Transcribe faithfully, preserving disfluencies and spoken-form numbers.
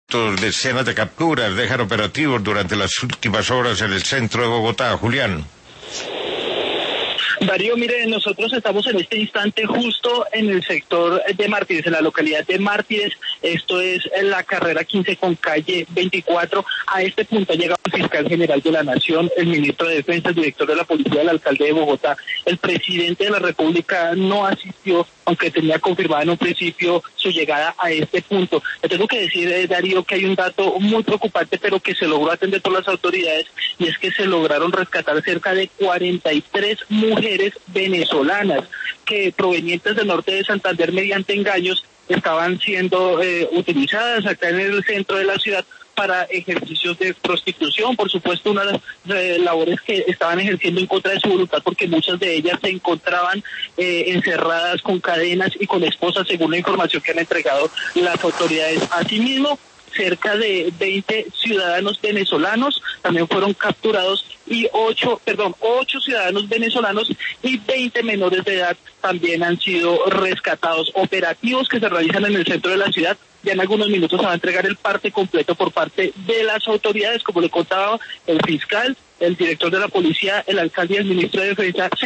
Decenas de capturas dejan operativos durante las últimas horas en el centro de Bogotá. Julián. Darío, mire, nosotros estamos en este instante justo en el sector de Mártires, en la localidad de Mártires. Esto es en la carrera quince con calle veinticuatro. A este punto ha llegado el fiscal general de la Nación, el ministro de Defensa, el director de la Policía, el alcalde de Bogotá. El presidente de la República no asistió, aunque tenía confirmada en un principio su llegada a este punto. Le tengo que decir, eh, Darío, que hay un dato muy preocupante, pero que se logró atender por las autoridades, y es que se lograron rescatar cerca de cuarenta y tres mujeres venezolanas que, provenientes del norte de Santander, mediante engaños, estaban siendo eh, utilizadas acá en el centro de la ciudad para ejercicios de prostitución. Por supuesto, unas eh, labores que estaban ejerciendo en contra de su voluntad, porque muchas de ellas se encontraban eh, encerradas con cadenas y con esposas, según la información que han entregado las autoridades. Asimismo, cerca de veinte ciudadanos venezolanos también fueron capturados, y ocho, perdón, ocho ciudadanos venezolanos y veinte menores de edad también han sido rescatados. Operativos que se realizan en el centro de la ciudad. Ya en algunos minutos se va a entregar el parte completo por parte de las autoridades, como le contaba el fiscal, el director de la policía, el alcalde y el ministro de Defensa.